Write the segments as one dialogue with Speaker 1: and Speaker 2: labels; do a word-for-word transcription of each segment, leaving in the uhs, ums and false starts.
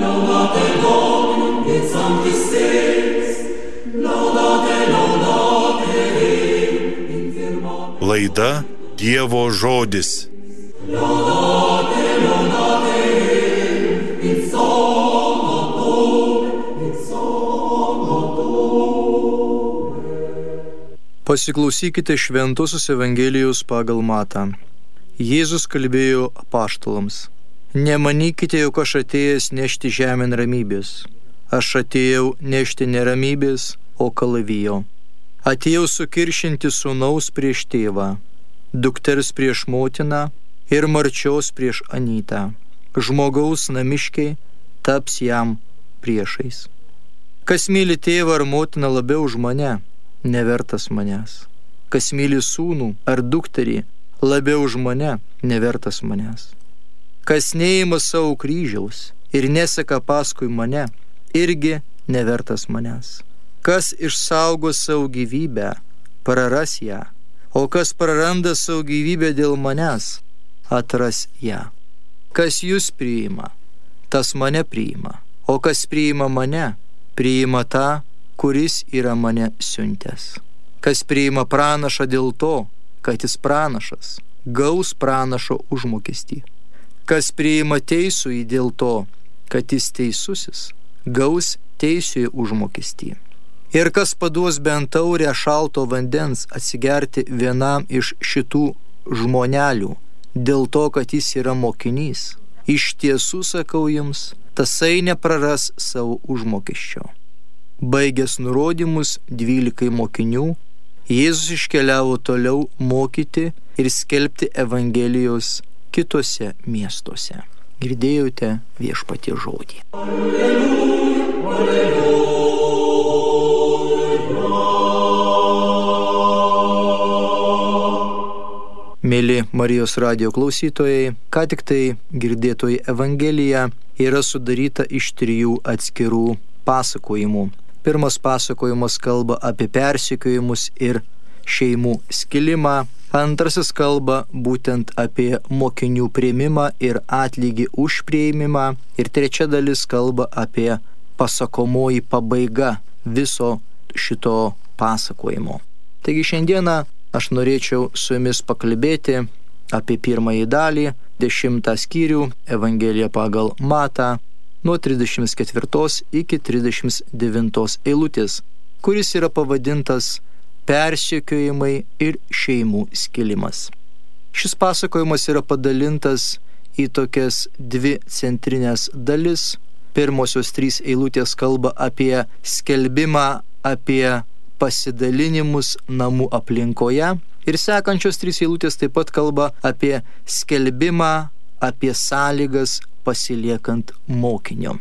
Speaker 1: Laida Dievo žodis.
Speaker 2: Pasiklausykite Šventosios Evangelijos pagal Matą. Jėzus kalbėjo apaštalams: Nemanykite, jog aš atėjęs nešti žemėn ramybės. Aš atėjau nešti ne ramybės, o kalavijo. Atėjau sukiršinti sūnaus prieš tėvą, dukters prieš motiną ir marčios prieš anytą. Žmogaus namiškiai taps jam priešais. Kas myli tėvą ar motiną labiau už mane, nevertas manęs. Kas myli sūnų ar dukterį labiau už mane, nevertas manęs. Kas neima savo kryžiaus ir neseka paskui mane, irgi nevertas manęs. Kas išsaugo savo gyvybę, praras ją, o kas praranda savo gyvybę dėl manęs, atras ją. Kas jūs priima, tas mane priima, o kas priima mane, priima tą, kuris yra mane siuntęs. Kas priima pranašą dėl to, kad jis pranašas, gaus pranašo užmokestį. Kas priima teisųjį dėl to, kad jis teisusis, gaus teisųjį užmokestį. Ir kas paduos bent taurę šalto vandens atsigerti vienam iš šitų žmonelių, dėl to, kad jis yra mokinys, iš tiesų sakau jums, tasai nepraras savo užmokesčio. Baigęs nurodymus dvylikai mokinių, Jėzus iškeliavo toliau mokyti ir skelbti Evangelijos kitose miestuose. Girdėjote Viešpaties žodį. Alleluja, alleluja. Mėly Marijos radijo klausytojai, ką tik tai girdėtoji Evangelija yra sudaryta iš trijų atskirų pasakojimų. Pirmas pasakojimas kalba apie persekiojimus ir šeimų skilimą. Antrasis kalba būtent apie mokinių priėmimą ir atlygį už priėmimą. Ir trečia dalis kalba apie pasakomoji pabaiga viso šito pasakojimo. Taigi šiandieną aš norėčiau su jumis pakalbėti apie pirmąjį dalį, dešimtą skyrių, Evangeliją pagal Matą, nuo trisdešimt ketvirtos iki trisdešimt devintos eilutės, kuris yra pavadintas persekiojimai ir šeimų skilimas. Šis pasakojimas yra padalintas į tokias dvi centrinės dalis. Pirmosios trys eilutės kalba apie skelbimą, apie pasidalinimus namų aplinkoje. Ir sekančios trys eilutės taip pat kalba apie skelbimą, apie sąlygas pasiliekant mokinio.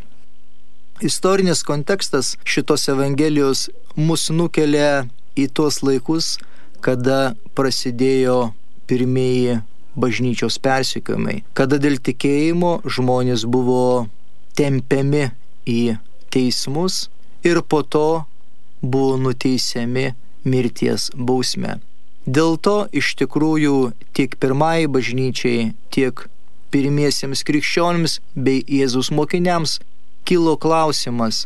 Speaker 2: Istorinis kontekstas šitos Evangelijos mus nukelia į tuos laikus, kada prasidėjo pirmieji bažnyčios persekiojimai, kada dėl tikėjimo žmonės buvo tempiami į teismus ir po to buvo nuteisiami mirties bausme. Dėl to iš tikrųjų tiek pirmai bažnyčiai, tiek pirmiesiems krikščionims bei Jėzaus mokiniams kilo klausimas: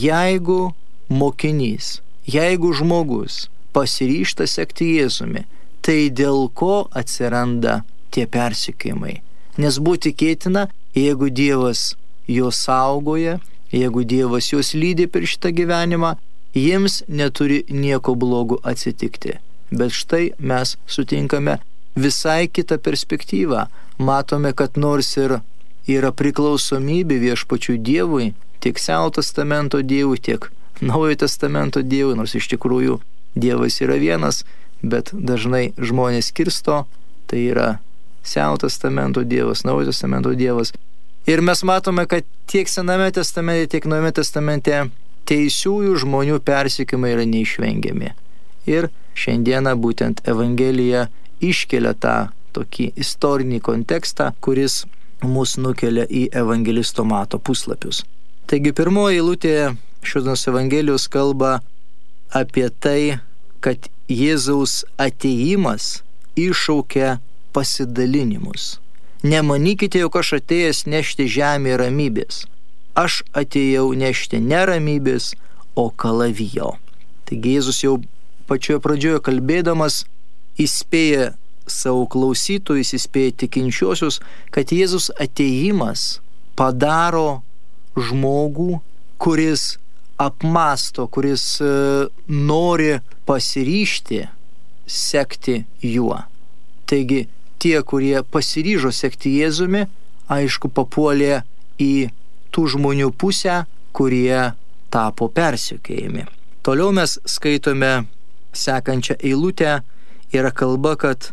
Speaker 2: jeigu mokinys, jeigu žmogus pasiryžta sekti Jėzumi, tai dėl ko atsiranda tie persekiojimai? Nes buvo tikėtina, jeigu Dievas juos saugoja, jeigu Dievas juos lydi per šitą gyvenimą, jiems neturi nieko blogo atsitikti. Bet štai mes sutinkame visai kitą perspektyvą. Matome, kad nors ir yra priklausomybė viešpačiui Dievui, tiek Senojo testamento Dievui, tiek Naujojo testamento Dievui, nors iš tikrųjų Dievas yra vienas, bet dažnai žmonės skirsto, tai yra Senojo testamento Dievas, Naujojo testamento Dievas. Ir mes matome, kad tiek Sename testamente, tiek Naujame testamente teisiųjų žmonių persekiojimai yra neišvengiami. Ir šiandieną būtent Evangelija iškelia tą tokį istorinį kontekstą, kuris mus nukelia į evangelisto Mato puslapius. Taigi pirmoji eilutė šios Evangelijos kalba apie tai, kad Jėzaus atėjimas iššaukia pasidalinimus. Nemanykite, jog aš atėjęs nešti žemėje ramybės. aš atėjau nešti ne ramybės, o kalavijo. Taigi Jėzus jau pačioje pradžioje kalbėdamas įspėja savo klausytojus, įspėja tikinčiuosius, kad Jėzus atėjimas padaro žmogų, kuris apmasto, kuris e, nori pasiryžti sekti juo. Taigi tie, kurie pasiryžo sekti Jėzumi, aišku, papuolė į tų žmonių pusę, kurie tapo persekiojami. Toliau mes skaitome sekančią eilutę, yra kalba, kad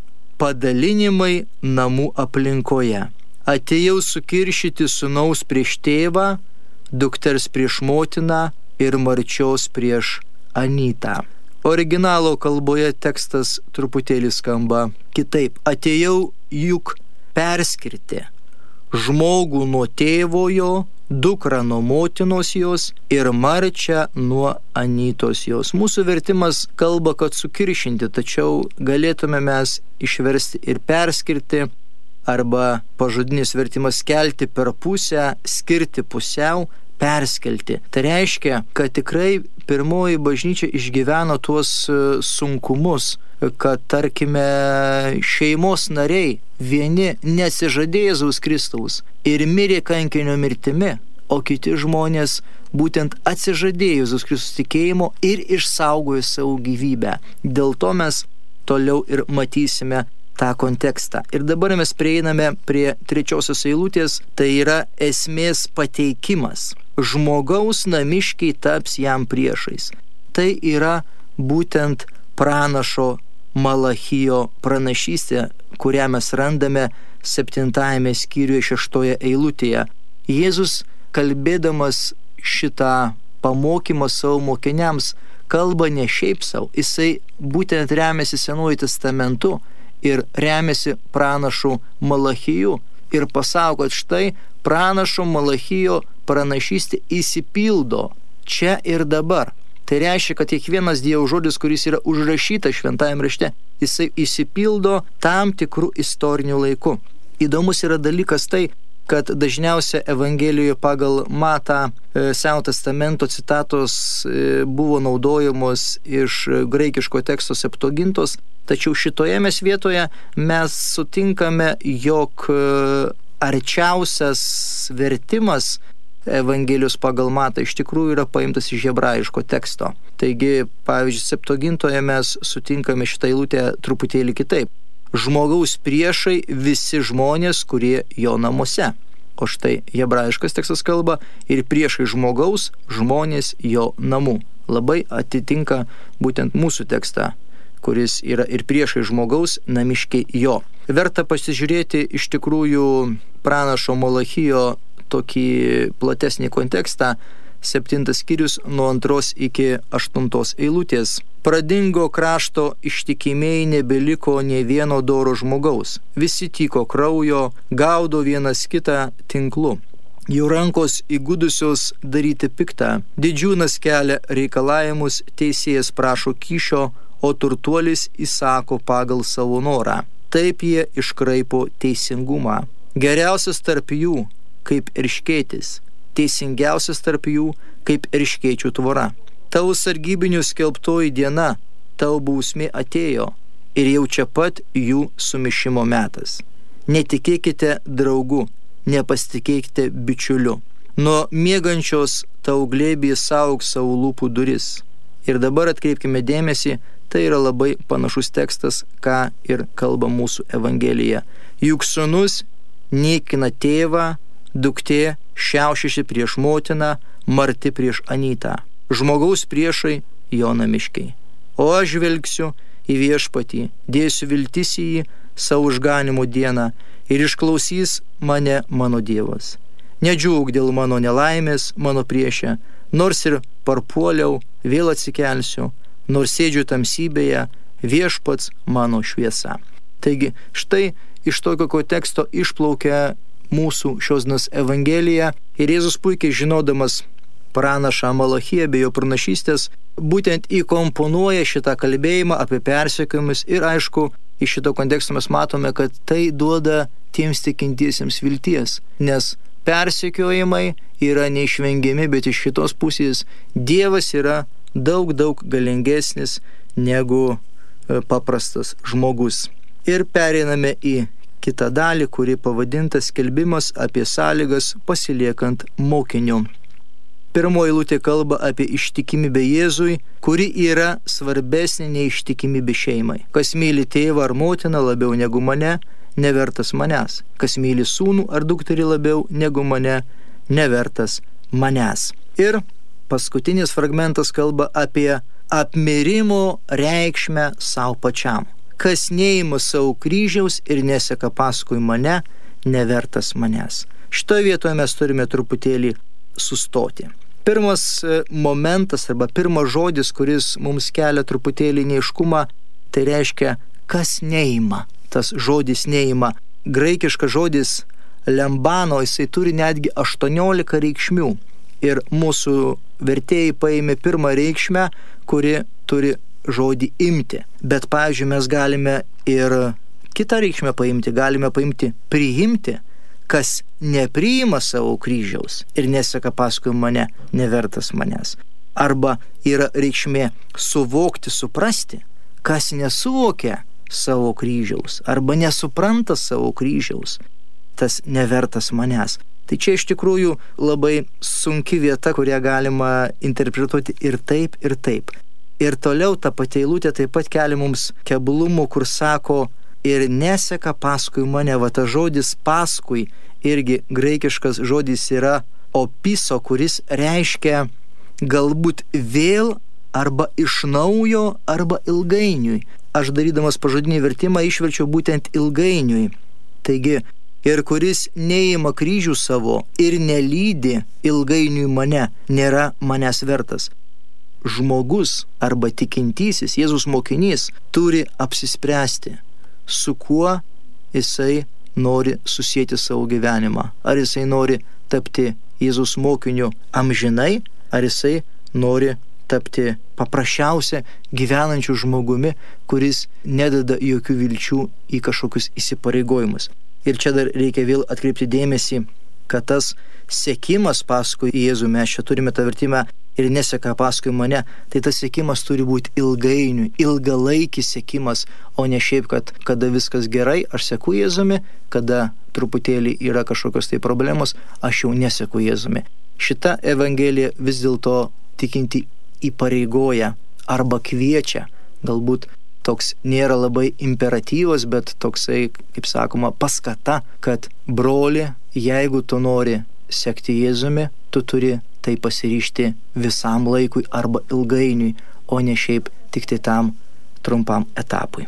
Speaker 2: padalinimai namų aplinkoje. Atėjau sukiršyti sūnaus prieš tėvą, dukters prieš motiną ir marčios prieš anytą. Originalo kalboje tekstas truputėlį skamba kitaip. Atėjau juk perskirti žmogų nuo tėvojo, dukrą nuo motinos jos ir marčią nuo anytos jos. Mūsų vertimas kalba, kad sukiršinti, tačiau galėtume mes išversti ir perskirti, arba pažodinis vertimas kelti per pusę, skirti pusiau, perskelti. Tai reiškia, kad tikrai pirmoji bažnyčia išgyveno tuos sunkumus, kad tarkime šeimos nariai vieni nesižadėjo Jėzaus Kristaus ir mirė kankinio mirtimi, o kiti žmonės būtent atsižadėjo Jėzaus Kristaus tikėjimo ir išsaugojo savo gyvybę. Dėl to mes toliau ir matysime tą kontekstą. Ir dabar mes prieiname prie trečiosios eilutės, tai yra esmės pateikimas. Žmogaus namiškiai taps jam priešais. Tai yra būtent pranašo Malachijo pranašystė, kurią mes randame septintajame skyriuje šeštoje eilutėje. Jėzus, kalbėdamas šitą pamokymą savo mokiniams, kalba ne šiaip savo, jisai būtent remiasi Senuoju testamentu ir remiasi pranašu Malachiju ir pasako, kad štai pranašo Malachijo pranašystė įsipildo čia ir dabar. Tai reiškia, kad kiekvienas Dievo žodis, kuris yra užrašytas šventajame rašte, jisai įsipildo tam tikrų istorinių laikų. Įdomus yra dalykas tai, kad dažniausia Evangelijoje pagal Matą e, Senojo testamento citatos e, buvo naudojamos iš graikiško teksto Septuagintos, tačiau šitoje mes vietoje mes sutinkame, jog e, arčiausias vertimas Evangelijos pagal Matą iš tikrųjų yra paimtas iš hebrajiško teksto. Taigi, pavyzdžiui, Septuagintoje mes sutinkame šitą eilutę truputėlį kitaip. Žmogaus priešai visi žmonės, kurie jo namuose. O štai hebrajiškas tekstas kalba ir priešai žmogaus, žmonės jo namų. Labai atitinka būtent mūsų tekstą, kuris yra ir priešai žmogaus, namiškiai jo. Verta pasižiūrėti iš tikrųjų pranašo Malachijo tokį platesnį kontekstą, septintas skyrius nuo antros iki aštuntos eilutės. Pradingo krašto ištikimiai nebeliko nė vieno doro žmogaus. Visi tyko kraujo, gaudo vienas kitą tinklu. Jų rankos įgudusios daryti piktą. Didžiūnas kelia reikalavimus, teisėjas prašo kyšio, o turtuolis įsako pagal savo norą. Taip jie iškraipo teisingumą. Geriausias tarp jų kaip erškėtis, teisingiausias tarp jų kaip erškėčių tvora. Tavo sargybinių skelbtoji diena, tavo bausmė atėjo ir jau čia pat jų sumišimo metas. Netikėkite draugu, nepasitikėkite bičiuliu. Nuo miegančios tau glėbį saug savo lūpų duris. Ir dabar atkreipkime dėmesį, tai yra labai panašus tekstas, ką ir kalba mūsų Evangelija. Juk sūnus niekina tėvą, duktė šiaušiasi prieš motiną, marti prieš anytą. Žmogaus priešai jo namiškiai. O aš žvelgsiu į viešpatį, dėsiu viltis į jį savo išganimo dieną ir išklausys mane mano Dievas. Nedžiūk dėl mano nelaimės, mano priešė, nors ir parpuoliau, vėl atsikelsiu, nors sėdžiu tamsybėje, viešpats mano šviesa. Taigi, štai iš tokio konteksto išplaukia mūsų šios dienos Evangelija ir Jėzus puikiai žinodamas pranašą Malachiją bei jo pranašystės, būtent įkomponuoja šitą kalbėjimą apie persekiojimus ir aišku, iš šito konteksto mes matome, kad tai duoda tiems tikintiesiems vilties, nes persekiojimai yra neišvengiami, bet iš šitos pusės Dievas yra daug, daug galingesnis negu paprastas žmogus. Ir pereiname į kitą dalį, kuri pavadinta skelbimas apie sąlygas pasiliekant mokiniu. Pirmoji eilutė kalba apie ištikimybę Jėzui, kuri yra svarbesnė nei ištikimybė šeimai. Kas myli tėvą ar motiną labiau negu mane, nevertas manęs. Kas myli sūnų ar dukterį labiau negu mane, nevertas manęs. Ir paskutinis fragmentas kalba apie apmirimo reikšmę savo pačiam. Kas neima savo kryžiaus ir neseka paskui mane, nevertas manęs. Šitoje vietoje mes turime truputėlį sustoti. Pirmas momentas arba pirmas žodis, kuris mums kelia truputėlį neiškumą, tai reiškia, kas neima. Tas žodis neima. Graikiškas žodis lembano, jisai turi netgi aštuoniolika reikšmių. Ir mūsų vertėjai paėmė pirmą reikšmę, kuri turi žodį imti. Bet, pavyzdžiui, mes galime ir kitą reikšmę paimti, galime paimti priimti. Kas nepriima savo kryžiaus ir neseka paskui mane, nevertas manęs. Arba yra reikšmė suvokti, suprasti, kas nesuvokia savo kryžiaus arba nesupranta savo kryžiaus, tas nevertas manęs. Tai čia iš tikrųjų labai sunki vieta, kurią galima interpretuoti ir taip, ir taip. Ir toliau ta pati eilutė taip pat kelia mums keblumų, kur sako ir neseka paskui mane. Va ta žodis paskui irgi graikiškas žodis yra opiso, kuris reiškia galbūt vėl arba iš naujo arba ilgainiui. Aš darydamas pažodinį vertimą išverčiau būtent ilgainiui. Taigi, ir kuris neima kryžių savo ir nelydi ilgainiui mane, nėra manęs vertas. Žmogus arba tikintysis, Jėzus mokinys, turi apsispręsti, su kuo jisai nori susijęti savo gyvenimą. Ar jisai nori tapti Jėzus mokiniu amžinai, ar jisai nori tapti paprasčiausia gyvenančiu žmogumi, kuris nededa jokių vilčių į kažkokius įsipareigojimus. Ir čia dar reikia vėl atkreipti dėmesį, kad tas sekimas paskui Jėzų, mes čia turime tą vertimą ir neseka paskui mane, tai tas sekimas turi būti ilgainiui, ilgalaikis sekimas, o ne šiaip, kad kada viskas gerai, aš seku Jėzumi, kada truputėlį yra kažkokios tai problemos, aš jau neseku Jėzumi. Šita evangelija vis dėlto tikinti įpareigoja arba kviečia, galbūt toks nėra labai imperatyvas, bet toksai, kaip sakoma, paskata, kad broli, jeigu tu nori sekti Jėzumi, tu turi tai pasiryžti visam laikui arba ilgainiui, o ne šiaip tik tai tam trumpam etapui.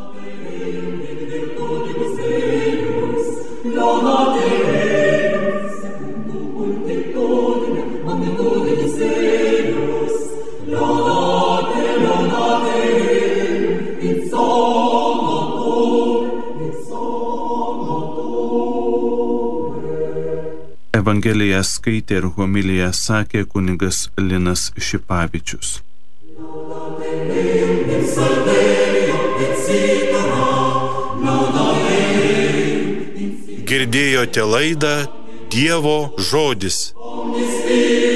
Speaker 1: Evangeliją skaitė ir homiliją sakė kunigas Linas Šipavičius. Girdėjote laidą Dievo žodis.